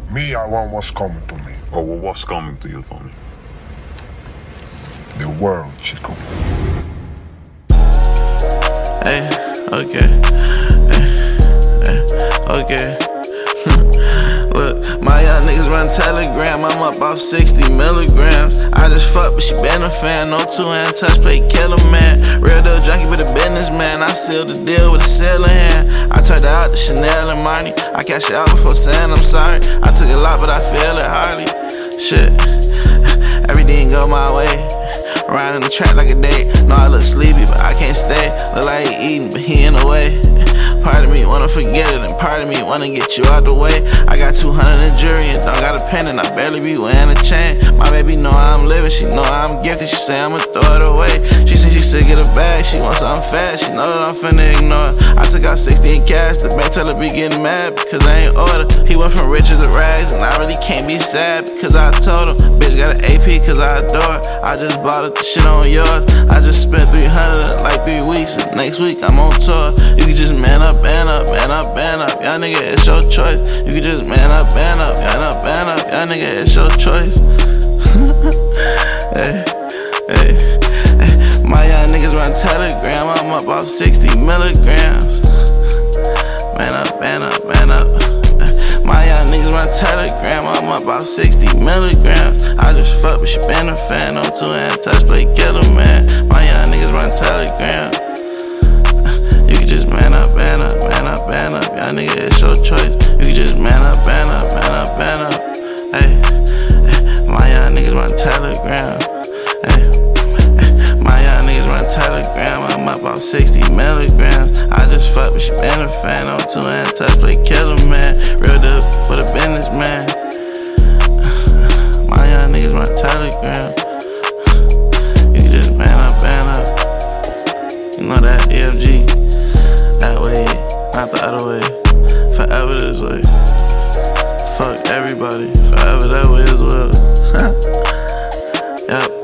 Me, I want what's coming to me. Oh, well, what's coming to you, Tommy? The world, Chico. Hey, okay. Okay. Look, my young niggas run Telegram, I'm up off 60 milligrams. I just fuck, but she been a fan. No two-hand touch, play killer, man. Real deal junkie, but a businessman. I sealed the deal with a ceiling hand. I turned her out to Chanel and Marni. I cashed it out before saying I'm sorry. I took a lot, but I feel it hardly. Shit, everything go my way. Riding the track like a date. No, I look sleepy, but I can't stay. Look like he eating, but he in the way. Part of me wanna forget it, and part of me wanna get you out the way. I got 200 in jury and don't got a pen, and I barely be wearing a chain. My baby know I'm living, she know I'm gifted. She say I'ma throw it away. She say she sick of the bag, she wants something fast. She know that I'm finna ignore it. I took out 60 in cash, the bank teller be getting mad because I ain't order. He went from riches to rags, and I really can't be sad because I told him, bitch got an AP cause I adore it. I just bought it, the shit on yours. I just spent 300 in like 3 weeks, and next week I'm on tour. You can just man up, man up, man up, man up. Y'all nigga, it's your choice. You can just man up, man up, man up, man up. Y'all nigga, it's your choice. Hey, hey, hey. My young niggas run Telegram, I'm up off 60 milligrams. Man up, man up, man up. My young niggas run Telegram, I'm up off 60 milligrams. I just fuck, but she been a fan. No two-hand touch, play killer, man. My young niggas run Telegram. You can just man up, man up, man up, man up. Y'all nigga, it's your choice. You can just man up, man up, man up, man up. Hey, my young niggas run Telegram. Hey, my young niggas run Telegram. I'm up off 60 milligrams. I just fuck, but she been a fan. No two-hand touch, play killer, man. Real deal for the business, man. My young niggas run Telegram. You can just man up, man up. You know that EFG. That way, not the other way. Forever this way. Fuck everybody. Forever that way as well. Yep.